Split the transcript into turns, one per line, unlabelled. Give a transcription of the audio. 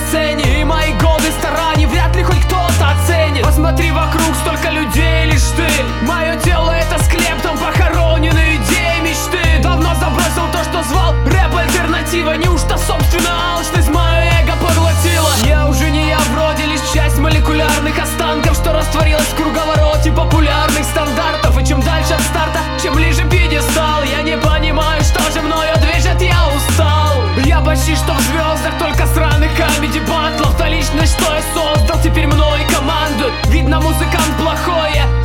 сцене, и мои годы стараний вряд ли хоть кто-то оценит. Посмотри вокруг, столько людей, лишь ты. Мое тело это склеп, там похоронены идеи, мечты. Давно забросил то, что звал рэп альтернатива. Неужто собственно алчность мое эго поглотила? Я уже не я, вроде лишь часть молекулярных останков, что растворилась в круговороте популярных стандартов. И чем дальше от старта, чем ближе пьедестал, я не понимаю, что же мною движет, я устал. Я почти что в звездах, только сраных комеди батлов. Та личность, что я создал, теперь мной командует. Видно, музыкант плохой, я